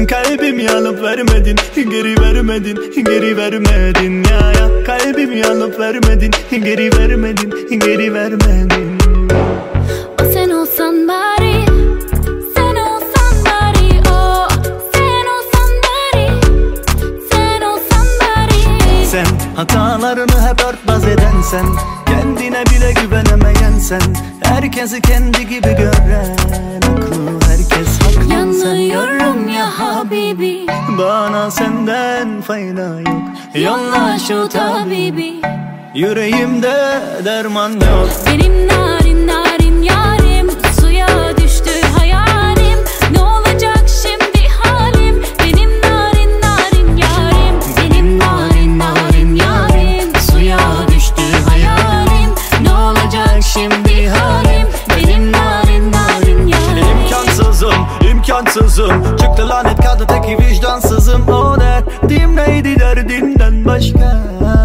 Kalbimi alıp vermedin, geri vermedin, geri vermedin ya ya. Kalbimi alıp vermedin, geri vermedin, geri vermedin. O sen olsan bari, sen olsan bari, o sen olsan bari, sen olsan bari. Sen hatalarını hep örtbas eden sen, kendine bile güvenemeyen sen, herkesi kendi gibi gören, aklı herkes haklı. Yanıyorum ya Habibi, Bana senden fayda yok. yolla şu tabibi. Yüreğimde derman yok. Benim narin narin yarim, suya düştü hayalim. Ne olacak şimdi halim? Benim narin narin yarim, benim narin narin yarim, suya düştü hayalim. Ne olacak şimdi halim? Benim narin narin yarim. İmkansızım, imkansızım. Çıktı lanet kadın teki vicdansızım. O derdim neydi derdimden başka?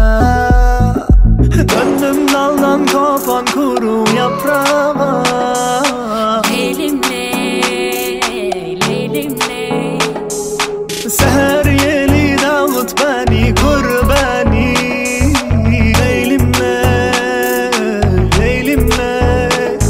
Döndüm daldan kopan kuru yaprağa. Leylimle, leylimle. Seher yeli davut beni, kur beni. Leylimle, leylimle.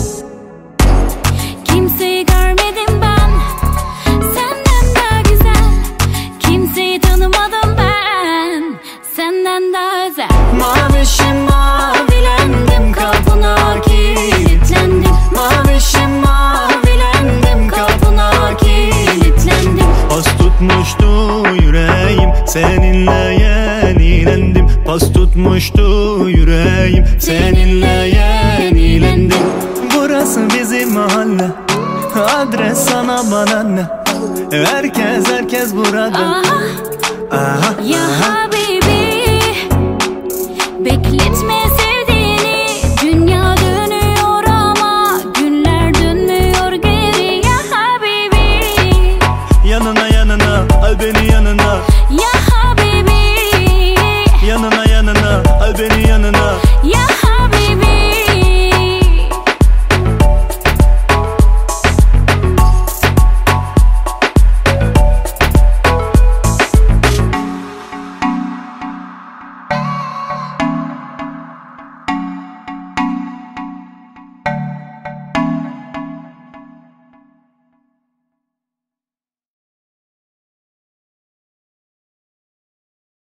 Kimseyi görmedim ben senden daha güzel. Kimseyi tanımadım ben senden daha özel. Mavişim mavilendim, kapına kilitlendim. Mavişim mavilendim, kapına kilitlendim. Pas tutmuştu yüreğim, seninle yenilendim. Pas tutmuştu yüreğim, seninle yenilendim. Burası bizim mahalle, adres sana bana ne? Herkes burada. Aha, Aha, ya aha.